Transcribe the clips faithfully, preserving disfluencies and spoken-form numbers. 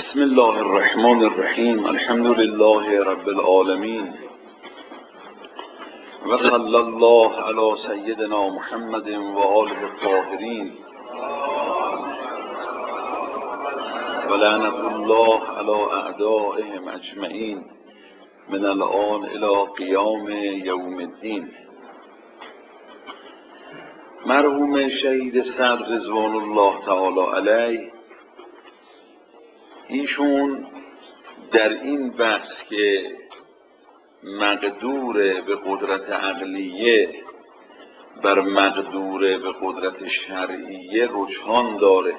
بسم الله الرحمن الرحیم. الحمد لله رب العالمین و صلی الله علی سیدنا محمد و آله الطاهرین و لعنة الله علی اعدائهم اجمعین من الآن الی قیام یوم الدین. مرحوم شهید صدر رضوان الله تعالی علیه، ایشون در این بحث که مقدور به قدرت عقلیه بر مقدور به قدرت شرعیه رجحان داره،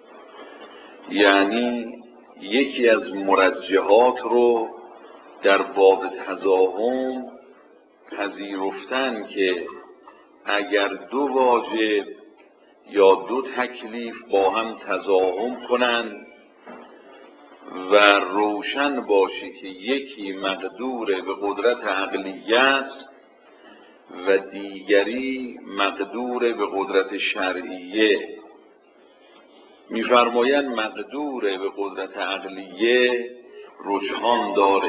یعنی یکی از مرجحات رو در باب تضاهم پذیرفتن که اگر دو واجب یا دو تکلیف با هم تضاهم کنند و روشن باشه که یکی مقدور به قدرت عقلیه است و دیگری مقدور به قدرت شرعیه، می‌فرمایند مقدور به قدرت عقلیه رجحان داره.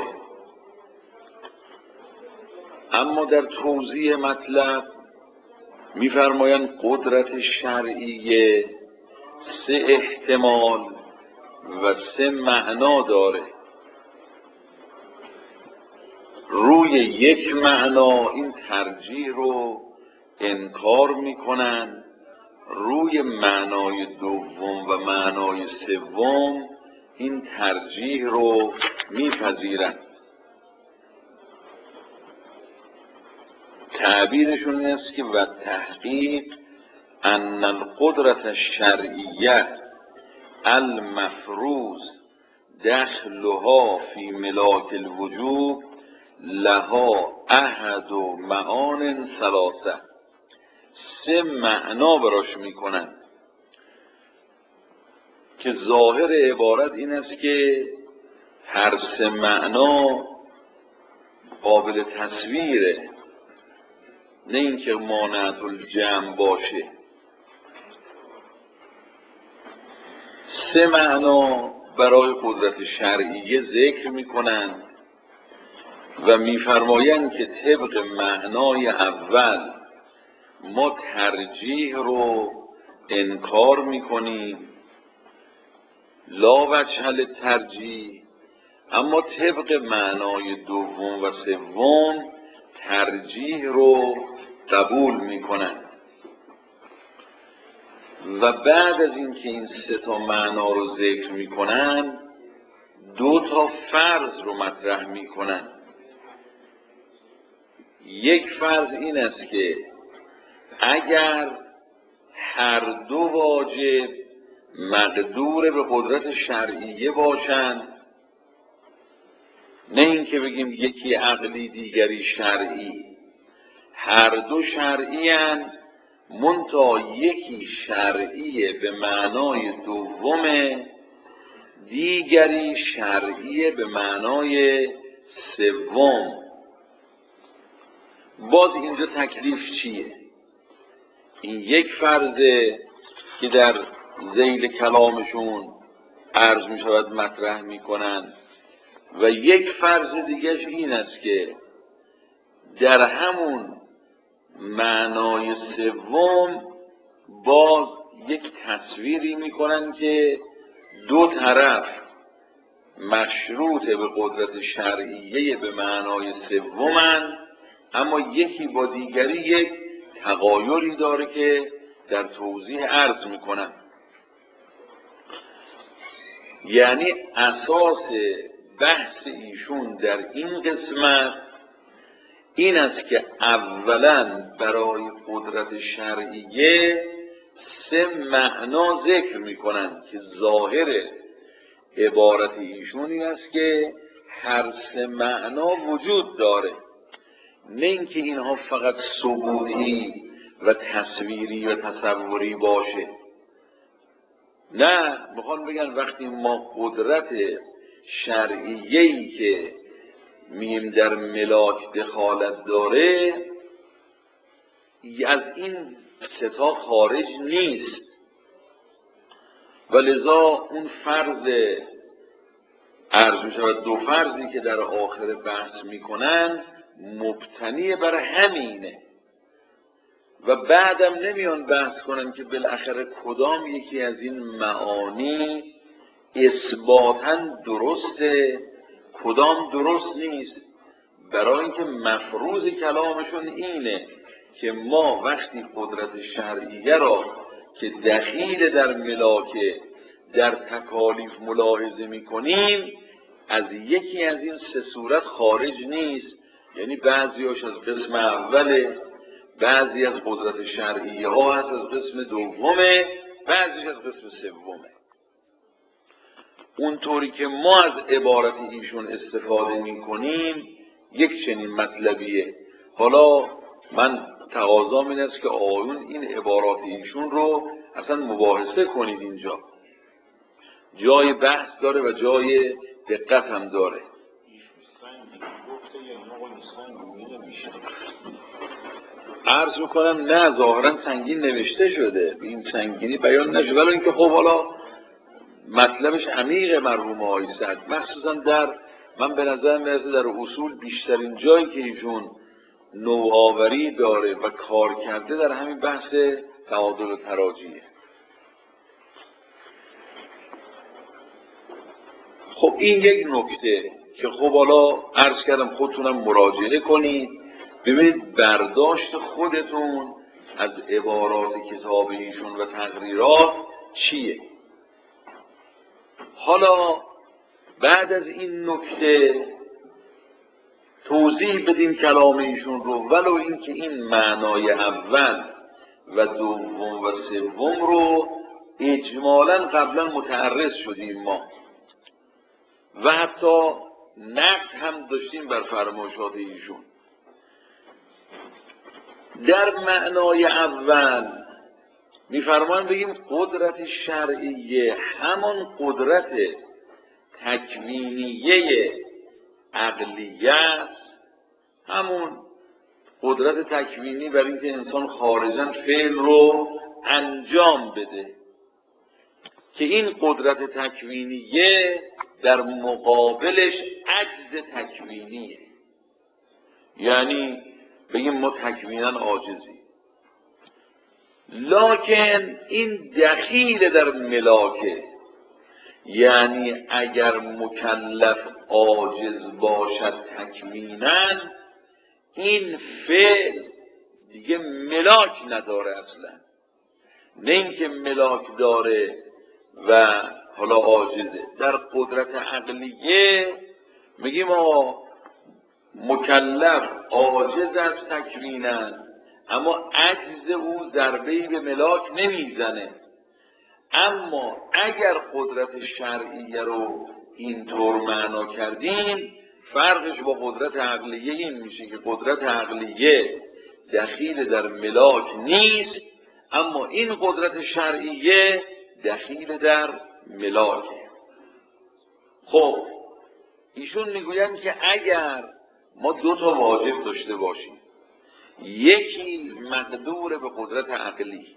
اما در توضیح مطلب می‌فرمایند قدرت شرعیه سه احتمال و سه معنا داره. روی یک معنا این ترجیح رو انکار میکنن، روی معنای دوم و معنای سوم این ترجیح رو میپذیرن. تعبیرشون این است که و تحقیق ان القدرت الشرعیه المفروض دخلها فی ملاک الوجوب لها احد و معان ثلاثه. سه معنا براش میکنن که ظاهر عبارت این است که هر سه معنا قابل تصویره، نه اینکه مانعت الجمع باشه. سه معنا برای قدرت شرعیه ذکر میکنند و میفرمایند که طبق معنای اول ما ترجیح رو انکار میکنیم، لا وجه للترجیح، اما طبق معنای دوم و سوم ترجیح رو قبول میکنند. و بعد از اینکه این سه تا معنا رو ذکر میکنن دو تا فرض رو مطرح میکنن. یک فرض این است که اگر هر دو واجب مقدور به قدرت شرعیه باشند، نه اینکه بگیم یکی عقلی دیگری شرعی، هر دو شرعی هستند، منتها یکی شرعیه به معنای دومه، دیگری شرعیه به معنای سوم. باز اینجا تکلیف چیه؟ این یک فرضه که در ذیل کلامشون عرض می شود مطرح می کنن و یک فرض دیگرش این است که در همون معنای سوم باز یک تصویری میکنن که دو طرف مشروط به قدرت شرعیه به معنای سومن، اما یکی با دیگری یک تغایری داره که در توضیح عرض میکنن. یعنی اساس بحث ایشون در این قسمت این است که اولا برای قدرت شرعیه سه معنا ذکر میکنند که ظاهر عبارت ایشون این است که هر سه معنا وجود داره، نه اینکه اینها فقط ثبوتی و تصویری و تصوری باشه. نه، میخوان بگن وقتی ما قدرت شرعیه‌ای که میم در ملاک دخالت داره از این ستا خارج نیست و لذا اون فرض عرض می شود دو فرضی که در آخر بحث میکنن مبتنی بر همینه و بعدم نمیان بحث کنن که بالاخره کدام یکی از این معانی اثباتاً درسته کدام درست نیست، برای اینکه مفروض کلامشون اینه که ما وقتی قدرت شرعیه را که دخیل در ملاکه در تکالیف ملاحظه میکنیم از یکی از این سه صورت خارج نیست، یعنی بعضیاش از قسم اوله، بعضی از قدرت شرعیه ها هست از قسم دومه، بعضیش از قسم سومه. اونطوری که ما از عبارت ایشون استفاده میکنیم یک چنین مطلبیه. حالا من تقاضام این است که آقایون این عبارات ایشون رو اصلا مباحثه کنید، اینجا جای بحث داره و جای دقت هم داره. عرض میکنم نه ظاهرا سنگین نوشته شده، این سنگینی بیان نشده، ولی اینکه خب حالا مطلبش عمیق مرحوم آقای سعد، مخصوصا در من به نظر میرسه در اصول بیشترین جایی که ایشون نوآوری داره و کار کرده در همین بحث تعادل و تراجیه. خب این یک نکته که خب حالا عرض کردم خودتونم مراجعه کنید ببینید برداشت خودتون از عبارات کتاب ایشون و تقریرات چیه. حالا بعد از این نکته توضیح بدیم کلام ایشون رو، ولو اینکه این معنای اول و دوم و سوم رو اجمالاً قبلا متعرض شدیم ما و حتی نقد هم داشتیم بر فرمایشات ایشون. در معنای اول میفرمان بگیم قدرت شرعیه همان قدرت تکوینیه عقلیه است، همون قدرت تکوینی برای اینکه انسان خارجاً فعل رو انجام بده که این قدرت تکوینیه در مقابلش عجز تکوینیه، یعنی بگیم ما تکویناً عاجزی، لکن این دخیل در ملاکه، یعنی اگر مکلف عاجز باشد تکویناً این فعل دیگه ملاک نداره اصلا، نه اینکه ملاک داره و حالا عاجزه. در قدرت عقلیه میگیم آقا مکلف عاجز از تکویناً اما عجز او ضربه‌ای به ملاک نمیزنه، اما اگر قدرت شرعیه رو اینطور معنا کردیم فرقش با قدرت عقلیه این میشه که قدرت عقلیه دخیل در ملاک نیست اما این قدرت شرعیه دخیل در ملاکه. خب ایشون میگویند که اگر ما دو تا واجب داشته باشیم، یکی مقدور به قدرت عقلی،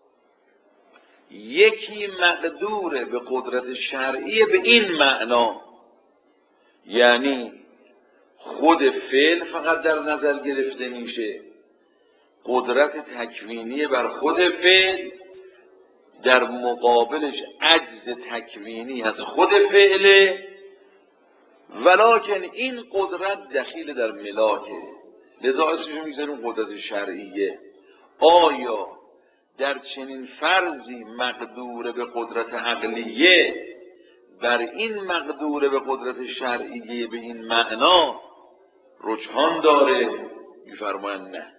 یکی مقدور به قدرت شرعی به این معنا، یعنی خود فعل فقط در نظر گرفته میشه، قدرت تکوینی بر خود فعل در مقابلش عجز تکوینی از خود فعله، ولکن این قدرت دخیل در ملاکه، لذا اسمشو میذاریم قدرت شرعیه. آیا در چنین فرضی مقدور به قدرت عقلیه بر این مقدور به قدرت شرعیه به این معنا رجحان داره؟ میفرمایند نه.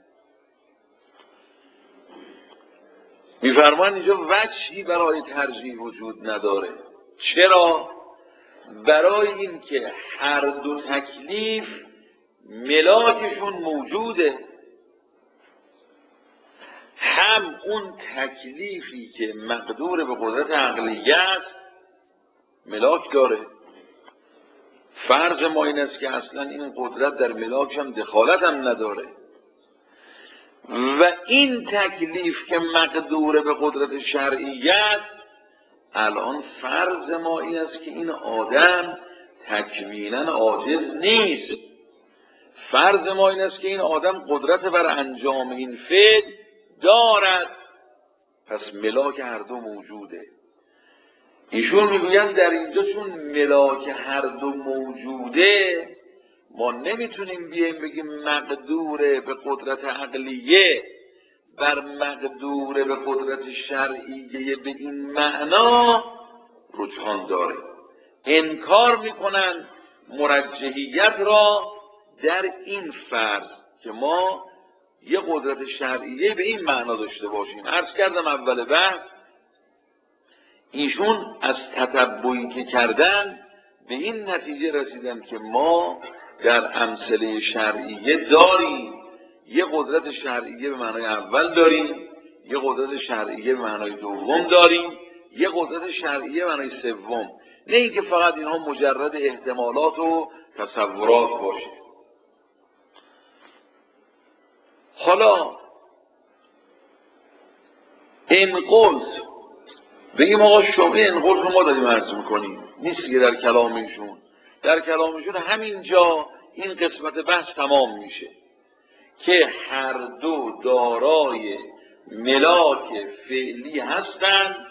میفرمایند اینجا وجهی برای ترجیح وجود نداره. چرا؟ برای اینکه هر دو تکلیف ملاکشون موجوده، هم اون تکلیفی که مقدور به قدرت عقلیه است ملاک داره. فرض ما این است که اصلا این قدرت در ملاکش هم دخالت هم نداره و این تکلیف که مقدور به قدرت شرعیه است، الان فرض ما این است که این آدم تکویناً عاجز نیست. فرض ما این است که این آدم قدرت بر انجام این فعل دارد، پس ملاک هر دو موجوده. ایشون میگویند در اینجا چون ملاک هر دو موجوده، ما نمیتونیم بیایم بگیم مقدور به قدرت عقلیه بر مقدور به قدرت شرعیه به این معنا رجحان داره. انکار میکنن مرجحیت را در این فرض که ما یه قدرت شرعیه به این معنا داشته باشیم. عرض کردم اول بحث ایشون از تتبعی که کردن به این نتیجه رسیدن که ما در امثله شرعیه داریم یه قدرت شرعیه به معنای اول داریم، یه قدرت شرعیه به معنای دوم داریم، یه قدرت شرعیه به معنای سوم. نه اینکه فقط اینها مجرد احتمالات و تصورات باشه. حالا این قلت بگیم آقا شما این قلت رو ما داریم عرض میکنیم، نیست که در کلامشون در کلامشون همینجا این قسمت بحث تمام میشه که هر دو دارای ملاک فعلی هستند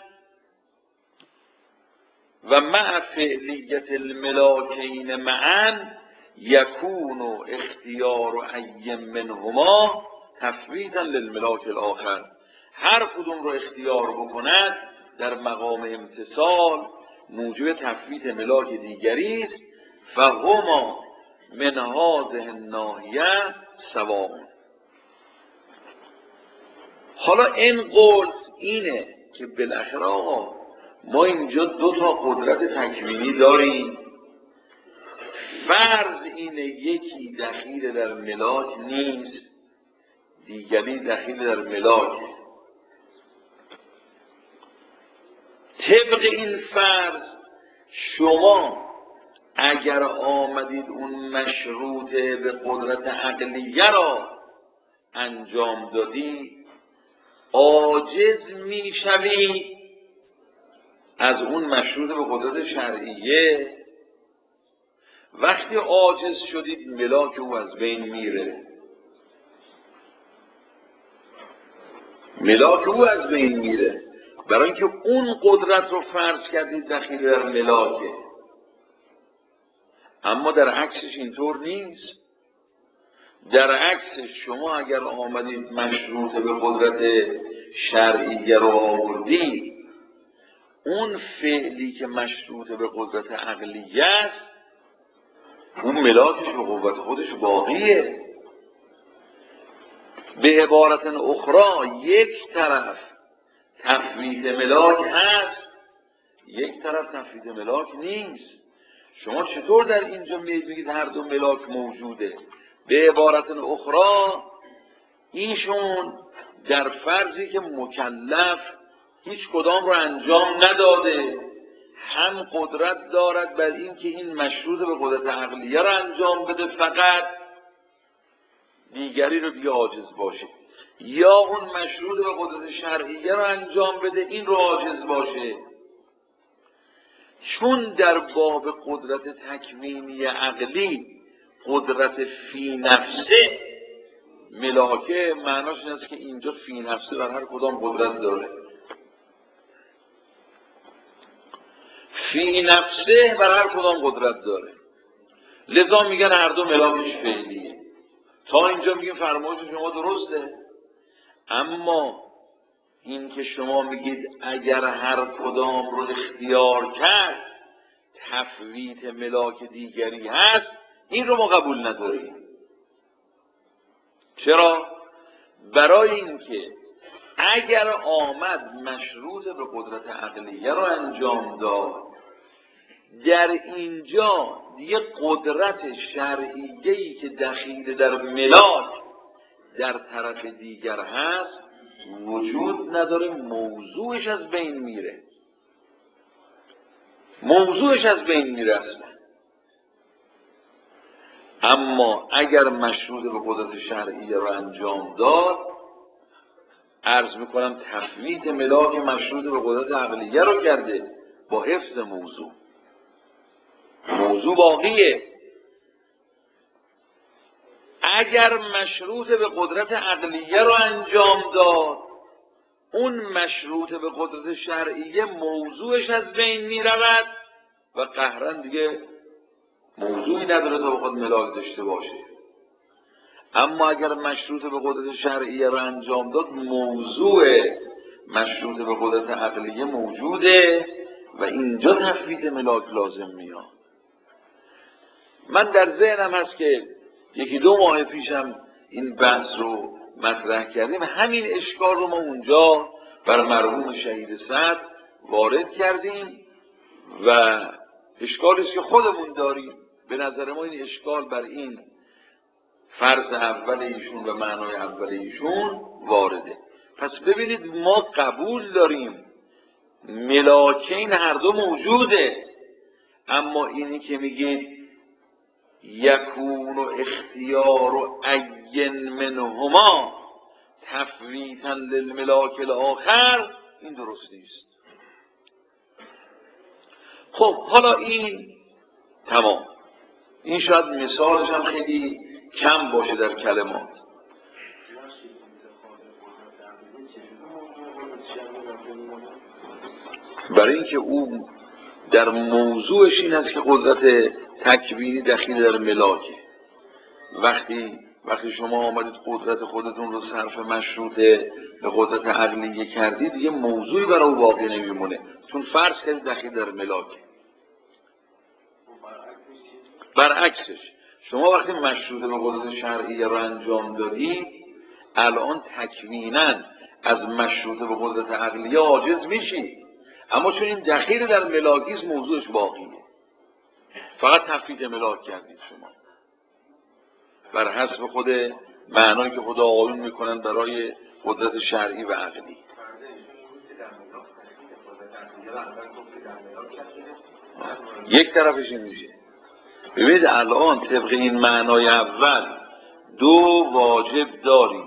و مع فعلیت الملاکین معا یکون اختیار ای منهما تفویتا للملاک الاخر. هر کدوم رو اختیار بکند در مقام امتصال موجب تفویت ملاک دیگری است. فهما من هذه الناحیه سواء. حالا این قول اینه که بالاخره آقا ما اینجا دو تا قدرت تکوینی داریم، فرض اینه یکی دخیل در ملاک نیست، دیگری دخیل در ملاکه. طبق این فرض شما اگر آمدید اون مشروط به قدرت عقلیه را انجام دادید، عاجز میشوید از اون مشروط به قدرت شرعیه. وقتی عاجز شدید ملاک او از بین میره، ملاک او از بین میره، برای اینکه اون قدرت رو فرض کردید دخیل در ملاکه. اما در عکسش اینطور نیست. در عکسش شما اگر آمدید مشروط به قدرت شرعیه رو آوردید، اون فعلی که مشروط به قدرت عقلیه است اون ملاکش به قوت خودش باقیه. به عبارت اخرى یک طرف تفویت ملاک هست، یک طرف تفویت ملاک نیست. شما چطور در اینجا میگید هر دو ملاک موجوده؟ به عبارت اخرى ایشون در فرضی که مکلف هیچ کدام رو انجام نداده، هم قدرت دارد بر این که این مشروط به قدرت عقلیه رو انجام بده فقط، دیگری رو دیگه عاجز باشه، یا اون مشروط به قدرت شرعیه رو انجام بده این رو عاجز باشه. چون در باب قدرت تکوینی عقلی قدرت فی نفسه ملاکه معناش این است که اینجا فی نفسه بر هر کدام قدرت داره، فی نفسه بر هر کدام قدرت داره، لذا میگن هر دو ملاکش فعلیه. تا اینجا میگیم فرمایش شما درسته. اما این که شما میگید اگر هر کدام رو اختیار کرد تفویت ملاک دیگری هست، این رو ما قبول نداریم. چرا؟ برای اینکه اگر آمد مشروط به قدرت عقلیه رو انجام داد، در اینجا دیگه قدرت شرعیه‌ای که دخیل در ملاک در طرف دیگر هست وجود نداره، موضوعش از بین میره، موضوعش از بین میره اصلا. اما اگر مشروط به قدرت شرعیه رو انجام داد، عرض میکنم تفویت ملاک مشروط به قدرت عقلیه رو کرده با حفظ موضوع. موضوع باقیه. اگر مشروط به قدرت عقلیه رو انجام داد، اون مشروط به قدرت شرعیه موضوعش از بین می رود و قهرا دیگه موضوعی نداره تا بخواد ملاک داشته باشه. اما اگر مشروط به قدرت شرعیه رو انجام داد، موضوع مشروط به قدرت عقلیه موجوده و اینجا تفویض ملاک لازم میاد. من در ذهنم هست که یکی دو ماه پیشم این بحث رو مطرح کردیم، همین اشکال رو ما اونجا بر مرحوم شهید صدر وارد کردیم و اشکالی است که خودمون داریم. به نظر ما این اشکال بر این فرض اول ایشون و معنای اول ایشون وارده. پس ببینید ما قبول داریم ملاکین هر دو موجوده، اما اینی که میگید یکون و اختیار و عین منهما تفویتا للملاک الاخر، این درست نیست. خب حالا این تمام، این شاید مثالش هم خیلی کم باشه در کلمات. برای اینکه او در موضوعش این است که قدرت تکوینی دخیل در ملاکه. وقتی وقتی شما آمدید قدرت خودتون رو صرف مشروط به قدرت عقلیه کردید، دیگه موضوعی برای او باقی نمیمونه، چون فرض کردید دخیل در ملاکه. برعکسش شما وقتی مشروط به قدرت شرعیه رو انجام دادید، الان تکویناً از مشروط به قدرت عقلیه عاجز میشید، اما چون این دخیل در ملاکیست موضوعش باقیه، فقط تفویض ملاک کردید شما بر حسب خود معنایی که خدا آیون میکنن برای قدرت شرعی و عقلی. یک طرفش این میشه. ببینید الان طبق این معنای اول دو واجب داریم،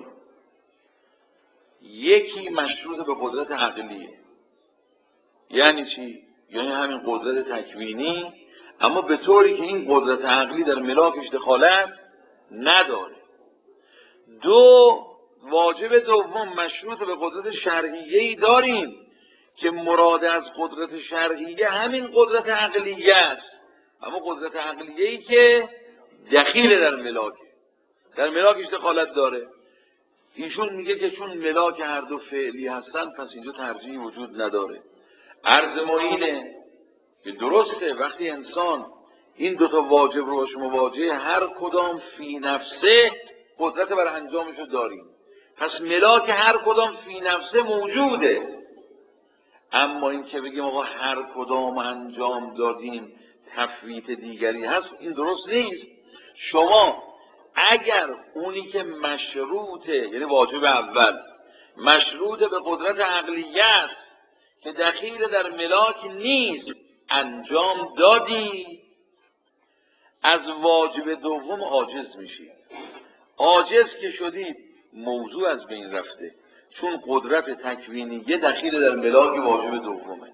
یکی مشروط به قدرت عقلیه. یعنی چی؟ یعنی همین قدرت تکوینی، اما به طوری که این قدرت عقلی در ملاکش دخالت نداره. دو واجب دوم مشروط به قدرت شرعیه‌ای داریم که مراد از قدرت شرعیه همین قدرت عقلیه است، اما قدرت عقلیه‌ای که دخیل در ملاکه، در ملاکش دخالت داره. ایشون میگه که چون ملاک هر دو فعلی هستن پس اینجا ترجیحی وجود نداره. عرض ما اینه که درسته وقتی انسان این دوتا واجب رو باش مواجه، هر کدام فی نفسه قدرت بر انجامشو داریم، پس ملاک هر کدام فی نفسه موجوده. اما این که بگیم آقا هر کدام انجام دادیم تفویت دیگری هست، این درست نیست. شما اگر اونی که مشروطه، یعنی واجب اول مشروط به قدرت عقلیه است که دخیل در ملاک نیست انجام دادی، از واجب دوم عاجز میشید. عاجز که شدید موضوع از بین رفته، چون قدرت تکوینیه دخیل در ملاک واجب دومه.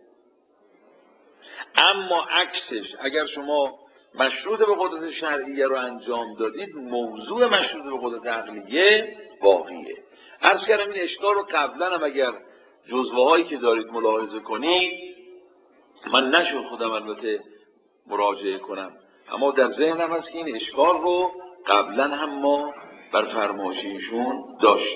اما عکسش اگر شما مشروط به قدرت شرعیه رو انجام دادید، موضوع مشروط به قدرت عقلیه باقیه. عرض کردم این اشکال رو قبلا هم اگر جزوه هایی که دارید ملاحظه کنید، من نشد خودم البته مراجعه کنم، اما در ذهنم هست که این اشکال رو قبلا هم ما بر فرمایش ایشون داشتیم.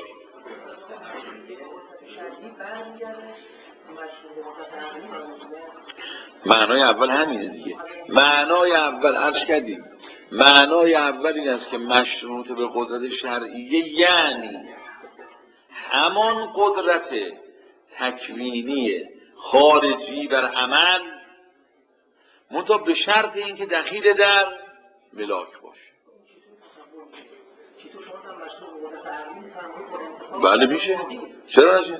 معنای اول همینه دیگه. معنای اول عرض کردیم، معنای اول این است که مشروط به قدرت شرعیه یعنی همان قدرت تکوینی خارجی بر عمل، منتها به شرط اینکه دخیل در ملاک باشه. بله میشه، چرا نشه؟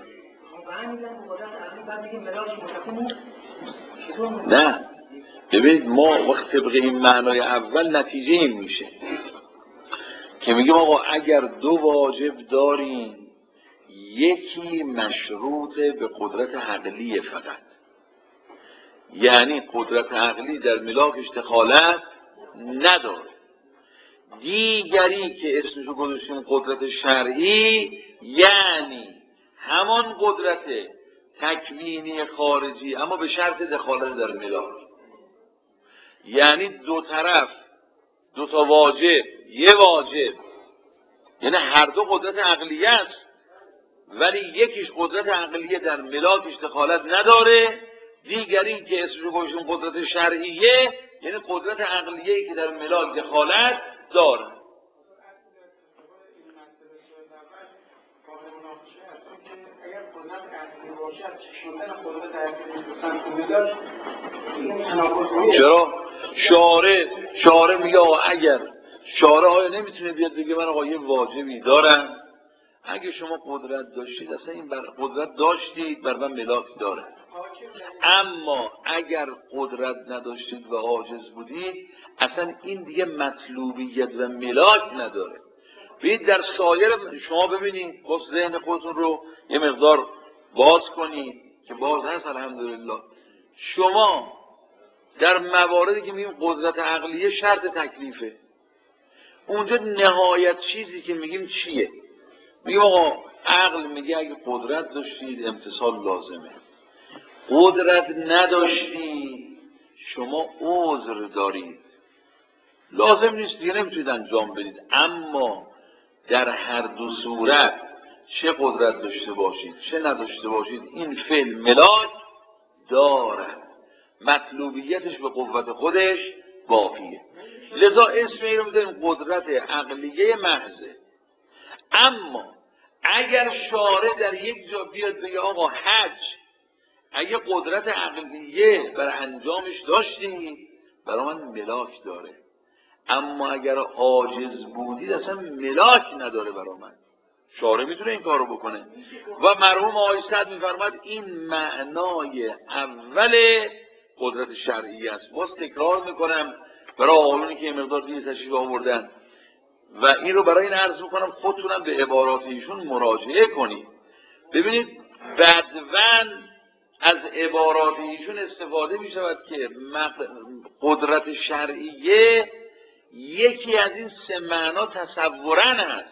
نه ببینید ما وقت طبق این معنای اول نتیجه این میشه که میگیم آقا اگر دو واجب داریم، یکی مشروط به قدرت عقلیه فقط، یعنی قدرت عقلی در ملاکش دخالت نداره. دیگری که اسمشو گذاشتیم قدرت شرعی، یعنی همان قدرت تکوینی خارجی اما به شرط دخالت در ملاک. یعنی دو طرف دو تا واجب، یه واجب، یعنی هر دو قدرت عقلیه است، ولی یکیش قدرت عقلیه در ملاکش دخالت نداره، دیگری که اسمشو گذاشتیم قدرت شرعیه یعنی قدرت عقلیه‌ای که در ملاک دخالت داره. چرا؟ شارع شارع میگه آقا اگر شارع آیا نمیتونه بیاد بگه من آقا یه واجبی دارم، اگه شما قدرت داشتید اصلا این بر قدرت داشتید بر من ملاک داره، اما اگر قدرت نداشتید و عاجز بودید اصلا این دیگه مطلوبیت و ملاک نداره. ببینید در سایر شما ببینید باز ذهن خودتون رو یه مقدار باز کنید که باز هست الحمدلله. شما در مواردی که میگیم قدرت عقلیه شرط تکلیفه، اونجا نهایت چیزی که میگیم چیه؟ میگیم آقا عقل میگه اگه قدرت داشتید امتثال لازمه، قدرت نداشتید شما عذر دارید، لازم نیست دیگه نمیتونید انجام بدید، اما در هر دو صورت چه قدرت داشته باشید چه نداشته باشید این فعل ملاک دارد، مطلوبیتش به قوت خودش باقیه. لذا اسم این رو میذاریم قدرت عقلیه محضه. اما اگر شارع در یک جا بیاد بگه آقا حج اگه قدرت عقلیه بر انجامش داشتید برای من ملاک داره، اما اگر عاجز بودید اصلا ملاک نداره برای من، شارع میتونه این کارو بکنه. و مرحوم آقای سعد میفرماد این معنای اول قدرت شرعی است. باز تکرار میکنم برای آقایونی که این مقدار دیگه تشریف آوردن و این رو برای این عرض میکنم خودتونم به عبارات ایشون مراجعه کنید. ببینید بدون از عبارات ایشون استفاده میشود که قدرت شرعیه یکی از این سه معنا تصورن هست،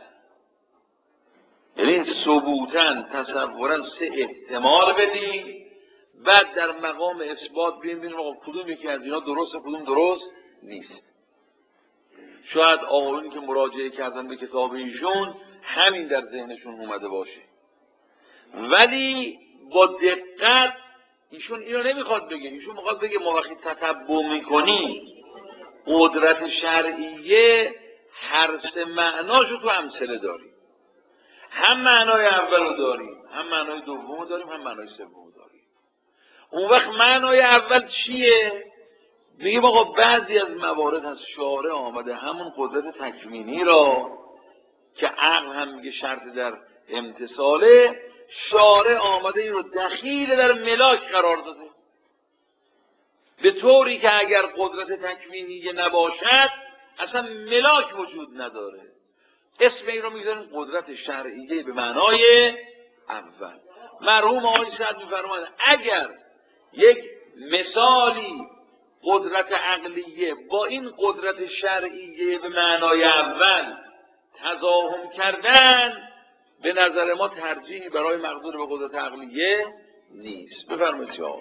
یعنی ثبوتن تصورن سه احتمال بدیم، بعد در مقام اثبات بیم بینیم آقا کدوم یکی از اینا درسته کدوم درست نیست. شاید آقایونی که مراجعه کردن به کتاب ایشون همین در ذهنشون اومده باشه، ولی با دقت ایشون اینو نمیخواد بگه. ایشون میخواد بگه ما وقتی تتبع میکنی قدرت شرعیه هر سه معناشو تو امثله داریم، هم معنای اولو داریم هم معنای دومو داریم هم معنای سومو داریم. اون وقت معنای اول چیه؟ میگیم آقا بعضی از موارد از شارع آمده همون قدرت تکوینی را که عقل هم میگه شرط در امتصاله، شارع آمده این رو دخیل در ملاک قرار داده، به طوری که اگر قدرت تکوینی نباشد اصلا ملاک وجود نداره. اسم این رو میذاریم قدرت شرعیه به معنای اول. مرحوم آقای سعد میفرماید اگر یک مثالی قدرت عقلیه با این قدرت شرعیه به معنای اول تضاهم کردن، به نظر ما ترجیحی برای مقدور به قدرت عقلیه نیست. بفرمایید شما.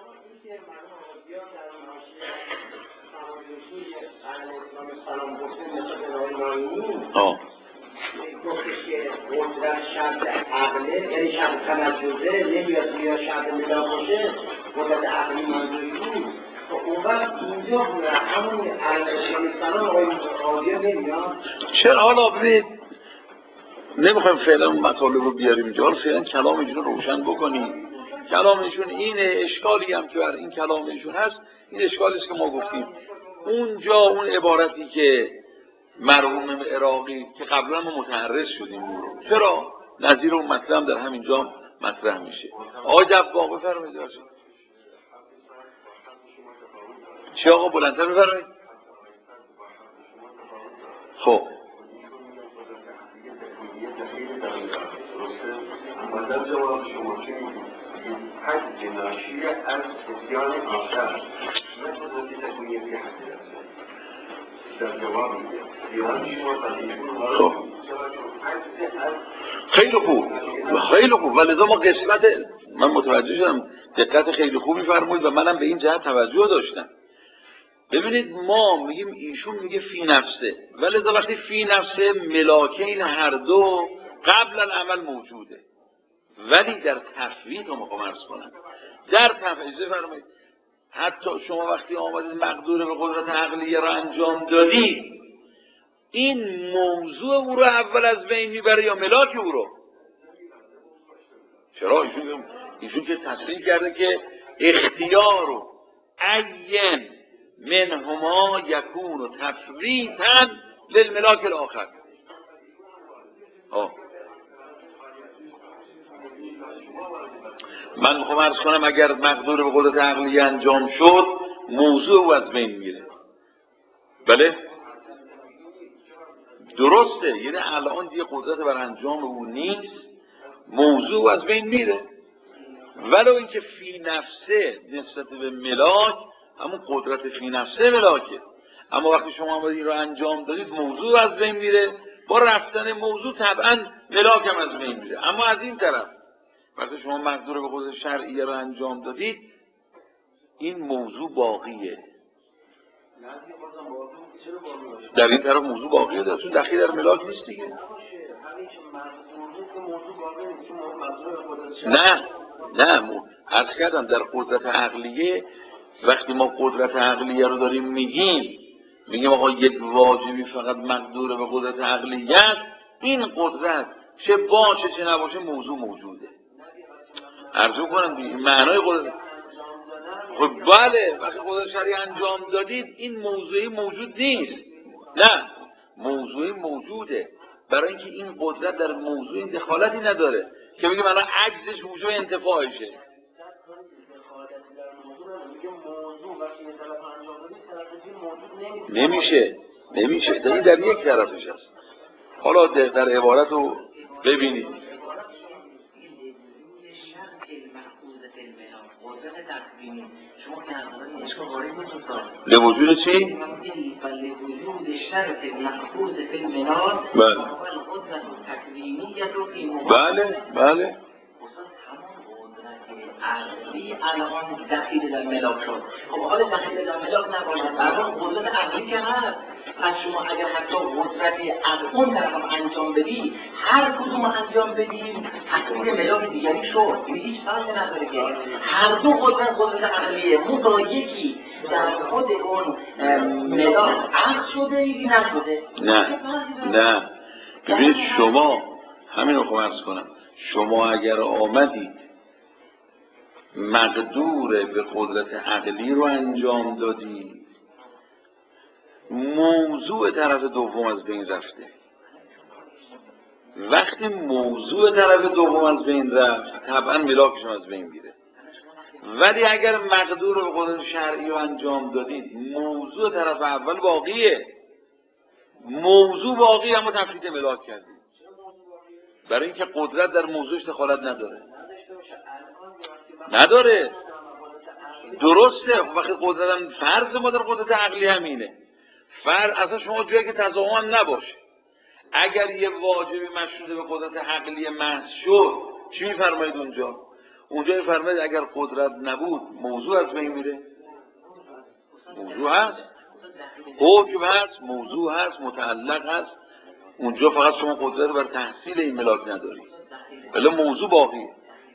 آه گفتش که قدرت شرط عقله یعنی شرط تنجزه نمیاد بیاد شرط ملا باشه قدرت عقلی منظوری بود. اون وقت اینجا همون علیه سلام آقای نمیاد. چرا؟ حالا ببینید نمیخوایم فعلا اون مطالب رو بیاریم اینجا، حالا فعلا کلام ایشون رو روشن بکنیم. کلام ایشون اینه، اشکالی هم که بر این کلام ایشون هست این اشکالی است که ما گفتیم اونجا اون عبارتی که مرحوم عراقی که قبلا ما متعرض شدیم رو چرا نظیر اون مطلب در همینجا مطرح میشه. آقای دباغ بفرمایید. چی آقا بلندتر بفرمایید. خب در جواب شما چی میگید؟ حج ناشی از اتیان آخر نه قدرتی تکوینی که حج در جواب میده ایران شما خب خیلی خوب خیلی خوب و لذا ما قسمت من متوجه شدم دقت خیلی خوبی فرمودید و منم به این جهت توجه داشتم. ببینید ما میگیم ایشون میگه فی نفسه و لذا وقتی فی نفسه ملاکین هر دو قبل العمل موجوده، ولی در تفویض رو میخوام عرض کنم در تفویض فرمایید حتی شما وقتی آمدید مقدور به قدرت عقلیه رو انجام دادید این موضوع او رو اول از بین میبره یا ملاک او رو؟ چرا؟ ایشون, ایشون که تصریح کرده که اختیار رو عین منهما یکون و تفریطا للملاک الاخر. آه. من میخوام عرض کنم اگر مقدور به قدرت عقلیه انجام شد موضوع او از بین میره. بله درسته، یعنی الان دیگه قدرت بر انجام او نیست، موضوع از بین میره، ولو اینکه فی نفسه نسبت به ملاک همون قدرت فی نفسه ملاکه، اما وقتی شما آمدید این رو انجام دادید موضوع از بین میره، با رفتن موضوع طبعا ملاک هم از بین میره. اما از این طرف وقتی شما مقدور به قدرت شرعیه رو انجام دادید این موضوع باقیه. در این طرف موضوع باقیه داره چون دخیل در ملاک نیست دیگه. نه نه عرض کردم در قدرت عقلیه وقتی ما قدرت عقلیه رو داریم میگیم میگیم آقا یک واجبی فقط مقدور به قدرت عقلیه است، این قدرت چه باشه چه نباشه موضوع موجوده. عرضو کنم دیگه معنای قدرت. خب بله وقتی قدرت شرعی انجام دادید این موضوعی موجود نیست، نه موضوعی موجوده، برای اینکه این قدرت در موضوع دخالتی نداره که بگیم الان عجزش وجود انتفاعشه. نمیشه نمیشه در این در یک طرفش هست. حالا در عبارت رو ببینید لوجود چی؟ لوجود شرط المحفوظ فی المنار بله القدرة التکوینیة فی بله بله عقلی الان دخیل در ملاک شد. خب حال دخیل در ملاک نباشد برای قدرت عقلی که هست، پس شما اگر حتی قدرت اون طرف هم انجام بدی هر کدوم انجام بدیم تکمیل ملاک دیگری شد، هیچ فرقی نداره که هر دو قدرت قدرت عقلیه متا یکی در خود اون ملاک عقل شده یکی نشده. نه نه ببینید شما همین رو خواهم عرض کنم شما اگر آمدید مقدور به قدرت عقلی رو انجام دادی موضوع طرف دوم از بین رفته. وقتی موضوع طرف دوم از بین رفت طبعا ملاکش از بین میره، ولی اگر مقدور به قدرت شرعی رو انجام دادید موضوع طرف اول باقیه، موضوع باقی اما تفریط ملاک کردید برای اینکه قدرت در موضوعش دخالت نداره. نداره درسته. وقتی قدرت هم فرض ما در قدرت عقلی همینه، فرض اصلا شما جایی که تضاهم هم نباشه اگر یه واجبی مشروطه به قدرت عقلی محض شد چی میفرمایید اونجا؟ اونجا میفرمایید اگر قدرت نبود موضوع از بین میره. موضوع هست، حکم هست، موضوع هست، متعلق هست، اونجا فقط شما قدرت بر تحصیل این ملاک نداری ولی موضوع باقیه.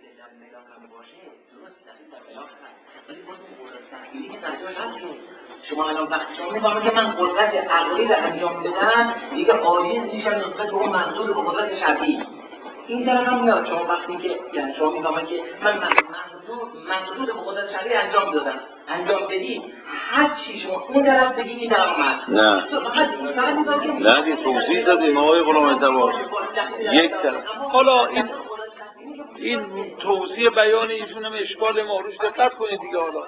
شما الان وقتی شما میفهمید که من قدرت عقلی رو انجام بدم دیگه عاجز میشم نسبت به اون منظور به قدرت شرعی. این طرف هم میاد شما وقتی که یعنی شما میفهمید که من منظور منظور به قدرت شرعی انجام دادم انجام بدی هر چی شما اون طرف بگید این طرف اومد. نه نه دیگه توضیح دادیم آقای غلام اعتبار یک طرف. حالا این این توضیح بیان ایشون هم اشکال ما روش دقت کنید دیگه. حالا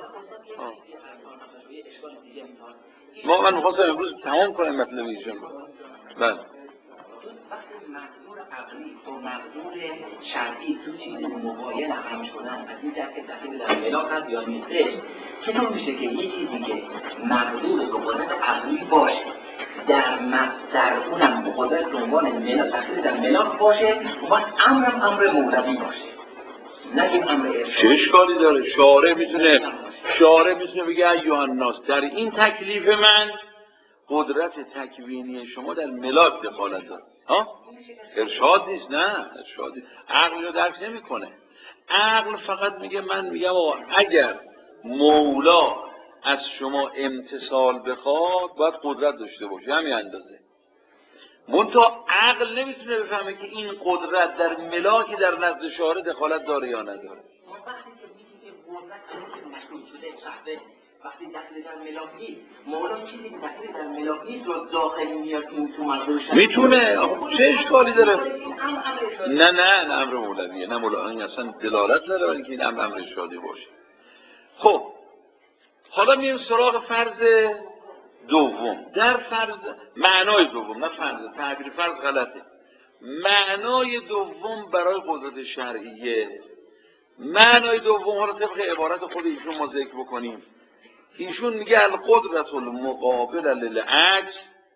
ما من می‌خواستم امروز تمام کنم مطلب ایشون. بله مقدور شرعی تو چیز مباین هم شدن از این جهت که دخیل در ملاک هست یا نیستش چطور میشه که یه چیزی که مقدور به قدرت عقلی باشه در در اونم به قدرت عنوان ملاک دخیل در ملاک باشه اون امرم امر مولوی باشه نه این امر ارشاد. چه اشکالی داره؟ شارع میتونه شارع میتونه بگه ایها الناس در این تکلیف من قدرت تکوینی شما در ملاک دخالت داره. ها؟ ارشاد نیست. نه ارشاد نیست. عقل رو درک نمیکنه. عقل فقط میگه من میگم آقا اگر مولا از شما امتثال بخواد باید قدرت داشته باشه همین اندازه. منتها عقل نمیتونه بفهمه که این قدرت در ملاکی در نزد شارع دخالت داره یا نداره. وقتی که میگی که قدرت مشروط شده صحبه وقتی داخل در ملاک نیست مولا چیزی که داخل در ملاک نیست رو داخل میاد این تو مقدور شرعی میتونه. چه اشکالی داره؟ نه نه نه امر مولویه. نه مولا این اصلا دلالت نداره اینکه این امر امر ارشادی باشه. خب حالا میریم سراغ فرض دوم. در فرض معنای دوم نه فرض تعبیر فرض غلطه. معنای دوم برای قدرت شرعیه. معنای دوم حالا طبق عبارت خود ایشون ما ذکر بکنیم. ایشون میگه القدرت المقابل للعجز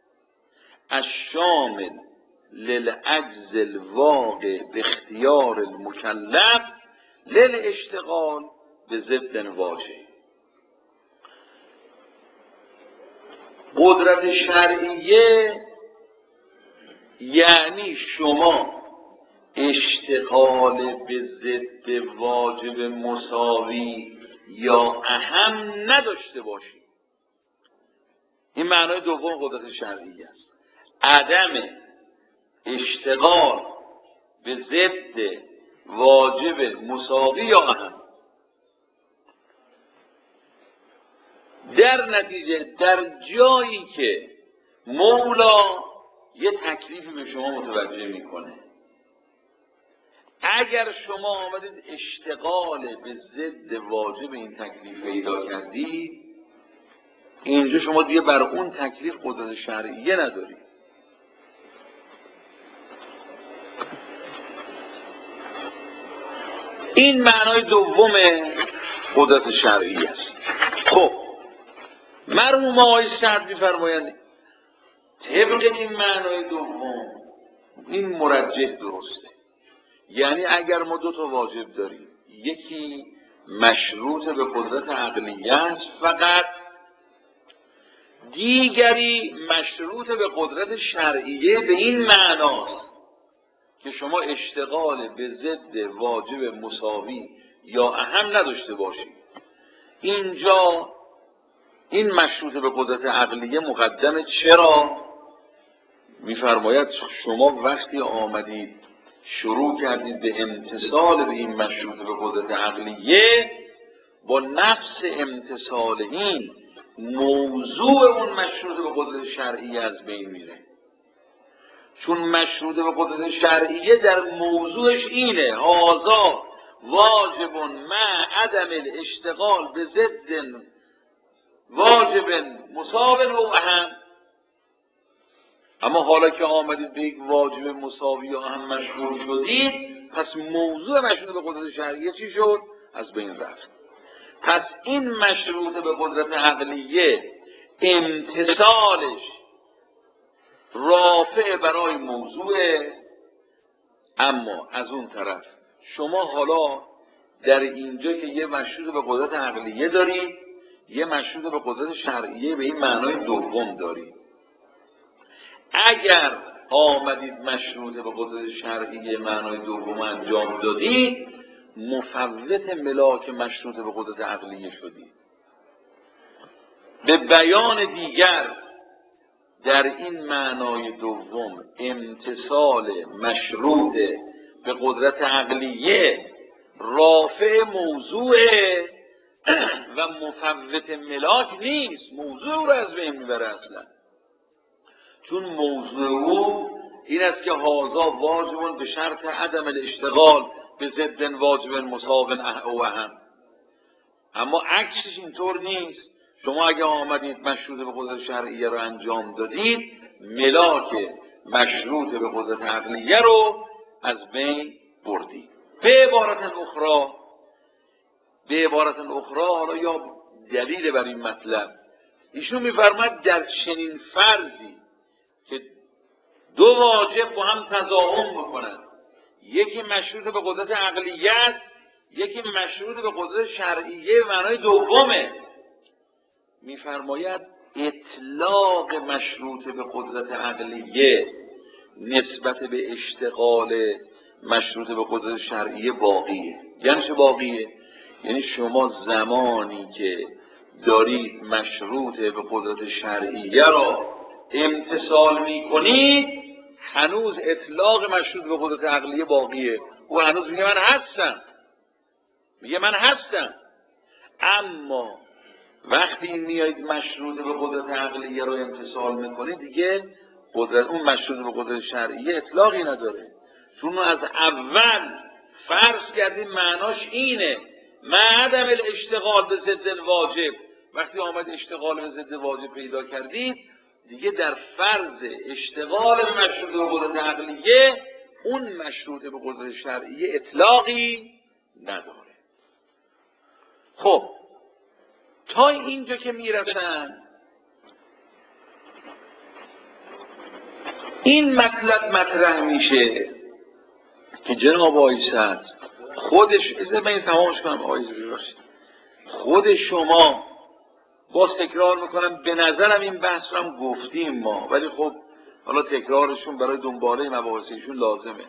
الشامل للعجز الواقع به اختیار المکلف للاشتغال به ضد واجه. قدرت شرعیه یعنی شما اشتغال به ضد واجب مساوی یا اهم نداشته باشید. این معنای دوم قدرت شرعیه است. عدم اشتغال به ضد واجب مساوی یا اهم. در نتیجه در جایی که مولا یه تکلیفی به شما متوجه میکنه اگر شما آمدید اشتغال به ضد واجب این تکلیف پیدا کردید اینجا شما دیگه بر اون تکلیف قدرت شرعیه ندارید. این معنای دوم قدرت شرعیه است. خب مرحوم آقای سعد می‌فرمایند طبق این معنای دوم این مرجح درسته. یعنی اگر ما دو تا واجب داریم یکی مشروط به قدرت عقلیه است فقط دیگری مشروط به قدرت شرعیه به این معناست که شما اشتغال به ضد واجب مساوی یا اهم نداشته باشید. اینجا این مشروط به قدرت عقلیه مقدمه. چرا؟ میفرماید شما وقتی آمدید شروع کردید به امتثال به این مشروط به قدرت عقلیه با نفس امتثال این موضوع اون مشروط به قدرت شرعیه از بین میره. چون مشروط به قدرت شرعیه در موضوعش اینه هذا واجب مع عدم الاشتغال به ضد واجب مساوی و اهم. اما حالا که آمدید به یک واجب مساوی یا اهم مشغول شدید پس موضوع مشروط به قدرت شرعیه چی شد؟ از بین رفت. پس این مشروط به قدرت عقلیه امتثالش رافع برای موضوع. اما از اون طرف شما حالا در اینجا که یه مشروط به قدرت عقلیه دارید یه مشروط به قدرت شرعیه به این معنای دوم دارید. اگر آمدید مشروط به قدرت شرعیه معنای دوم انجام دادید مفوت ملاک مشروط به قدرت عقلیه شدید. به بیان دیگر در این معنای دوم امتثال مشروط به قدرت عقلیه رافع موضوع و مفوت ملاک نیست. موضوع او را از بین میبره اصلا. چون موضوع او این است که هذا واجب به شرط عدم الاشتغال به ضد واجب مساو او اهم. اما عکسش اینطور نیست. شما اگه آمدید مشروط به قدرت شرعیه رو انجام دادید ملاک مشروط به قدرت عقلیه رو از بین بردی. به عبارت اخرى به عبارت اخرى حالا یا دلیل بر این مطلب ایشون میفرماید در چنین فرضی که دو واجب با هم تضاهم بکنند، یکی مشروط به قدرت عقلیه است، یکی مشروط به قدرت شرعیه به معنای دومه، میفرماید اطلاق مشروط به قدرت عقلیه نسبت به اشتغال مشروط به قدرت شرعیه باقیه. یعنی چه باقیه؟ یعنی شما زمانی که دارید مشروط به قدرت شرعیه را امتثال میکنید هنوز اطلاق مشروط به قدرت عقلیه باقیه. او هنوز میگه من هستم، میگه من هستم. اما وقتی میایید مشروط به قدرت عقلیه رو امتثال میکنید دیگه قدرت اون مشروط به قدرت شرعیه اطلاقی نداره، چون از اول فرض کردیم معناش اینه ما عدم الاشتغال به ضد الواجب. وقتی آمد اشتغال به ضد واجب پیدا کردید دیگه در فرض اشتغال به مشروط به قدرت عقلیه اون مشروط به قدرت شرعیه اطلاقی نداره. خب تا اینجا که میرسن این مطلب مطرح میشه که جناب آقای صدر خودش از من تمامش کنم آقای ببخشید خود شما باز تکرار میکنم به نظرم این بحث رو هم گفتیم ما، ولی خب حالا تکرارشون برای دنباله مباحثشون لازمه.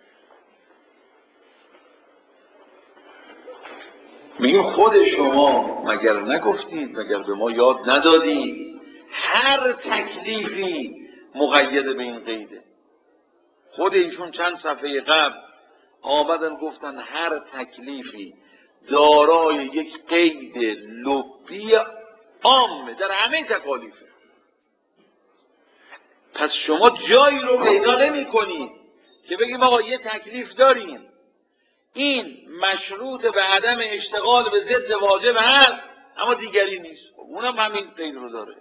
میگیم خود شما مگر نگفتید، مگر به ما یاد ندادید هر تکلیفی مقید به این قیده؟ خود ایشون چند صفحه قبل آمدن گفتن هر تکلیفی دارای یک قید لبی عامه در همه تکالیفه. پس شما جایی رو پیدا نمی کنید که بگیم آقا یه تکلیف داریم این مشروط به عدم اشتغال به ضد واجب هست اما دیگری نیست، اونم همین قید رو داره.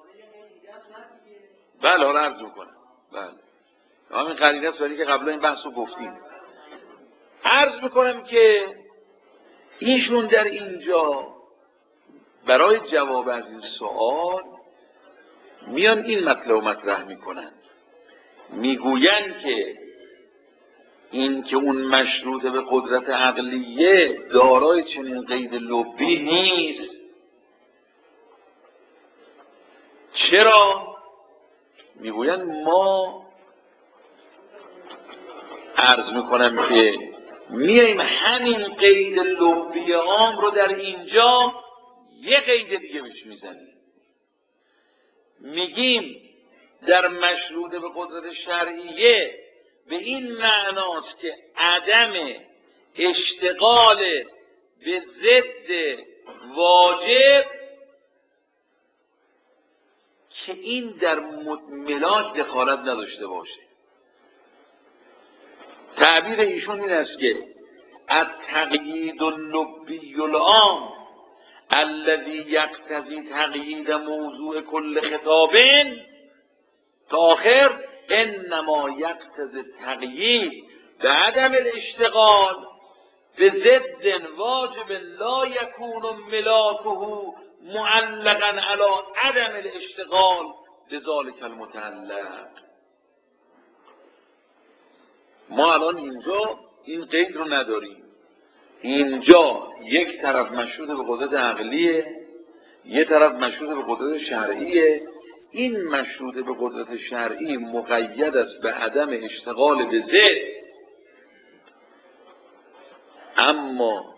بله حالا عرض میکنم. بله همین قرینه است برای که قبلا این بحث رو گفتیم. عرض میکنم که ایشون در اینجا برای جواب از این سوال میان این مطلب رو مطرح میکنن، میگوین که این که اون مشروط به قدرت عقلیه دارای چنین قید لبی نیست. چرا؟ میگوین ما عرض میکنم که میایم همین قید لبی عام رو در اینجا یه قید دیگه بهش میزنیم، میگیم در مشروط به قدرت شرعیه به این معناست که عدم اشتغال به ضد واجب که این در ملاک دخالت نداشته باشه. تعبیر ایشون این است که التقیید اللبی العام الذی یقتضی تقیید موضوع کل خطاب تا آخر انما یقتضی تقیید به عدم الاشتغال به ضد واجب لا یکون ملاکه معلقا علی عدم الاشتغال بذلک المتعلق. ما الان اینجا این قید رو نداریم، اینجا یک طرف مشروط به قدرت عقلیه یک طرف مشروط به قدرت شرعیه. این مشروط به قدرت شرعی مقید است به عدم اشتغال به ضد، اما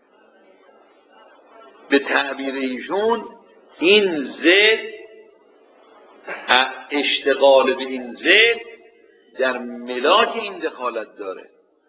به تعبیر ایشون این ضد اشتغال به این ضد در ملاک این دخالت داره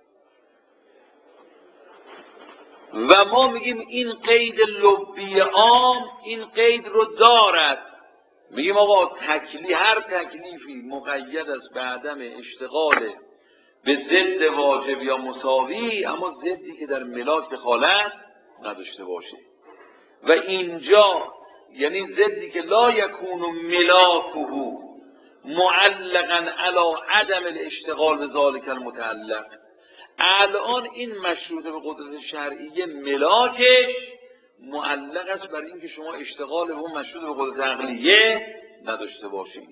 و ما میگیم این قید لبی عام این قید رو دارد. میگیم آقا تکلیف هر تکلیفی مقید است به عدم اشتغال به ضد واجب یا مساوی، اما ضدی که در ملاک دخالت نداشته باشه. و اینجا یعنی ضدی که لا یکون ملاکه معلقا علی عدم الاشتغال به ذالک المتعلق. الان این مشروطه به قدرت شرعیه ملاکش معلق است بر اینکه شما اشتغال به اون مشروط به قدرت عقلیه نداشته باشید.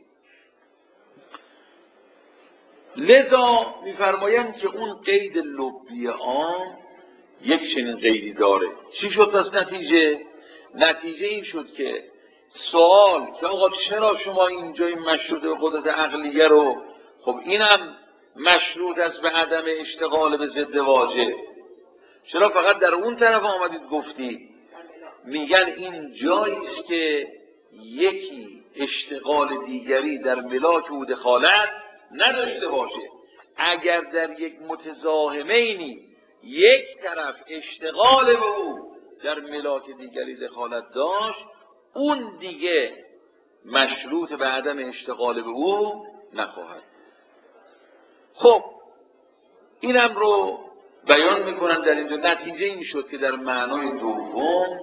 لذا میفرمایند که اون قید لبی عام یک چنین قیدی داره. چی شد پس نتیجه؟ نتیجه این شد که سوال که آقا چرا شما اینجا این مشروط به قدرت عقلیه رو، خب اینم مشروط است به عدم اشتغال به ضد واجب، چرا فقط در اون طرف آمدید گفتید؟ میگن این جایی است که یکی اشتغال دیگری در ملاک او دخالت نداشته باشه. اگر در یک متزاحمینی یک طرف اشتغال به او در ملاک دیگری دخالت داشت، اون دیگه مشروط به عدم اشتغال به او نخواهد. خب اینم رو بیان میکنن در اینجا. نتیجه این شد که در معنای دوم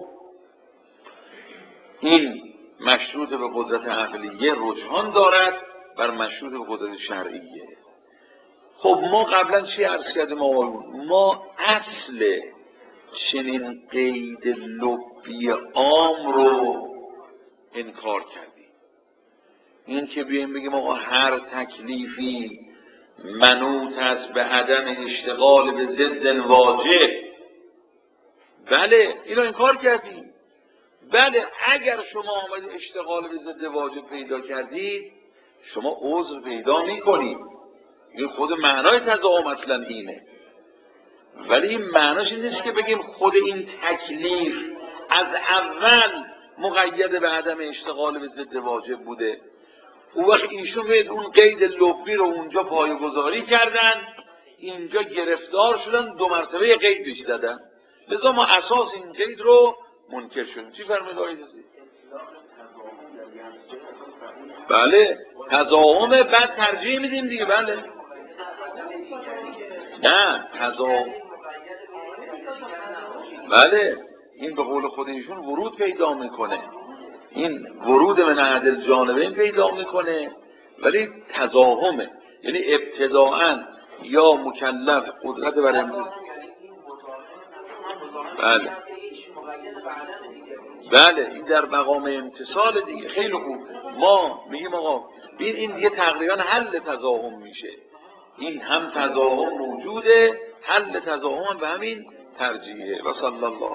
این مشروط به قدرت عقلیه رجحان دارد بر مشروط به قدرت شرعیه. خب ما قبلا چی عرض کردیم آقایون؟ ما اصل چنین قید لبی عام رو انکار کردیم. این که بیایم بگیم آقا هر تکلیفی منوط است به عدم اشتغال به ضد واجب، بله اینو انکار کردیم. بله اگر شما آمدید اشتغال به ضد واجب پیدا کردید شما عذر پیدا میکنید، این خود معنای تضاهم اصلا اینه. ولی این معناش این نیست که بگیم خود این تکلیف از اول مقید به عدم اشتغال به ضد واجب بوده. اون وقت ایشون به اون قید لبی رو اونجا پایه‌گذاری کردن، اینجا گرفتار شدن، دو مرتبه قید بهش دادن. لذا ما اساس این قید رو منکر شدیم. چی فرمایید آقای حسین؟ بله تضاهم بعد ترجیح میدیم دیگه. بله نه تضاهم، بله این به قول خود ایشون ورود پیدا میکنه، این ورود من احد الجانبین پیدا میکنه، ولی تضاهمه، یعنی ابتداعاً یا مکلف قدرت بر امروز. بله بله این در مقام امتصال دیگه. خیلی خوب، ما میگیم آقا ببین این دیگه تقریبا حل تضاهم میشه. این هم تضاهم موجوده، حل تضاهم به همین ترجیحه. و صلی الله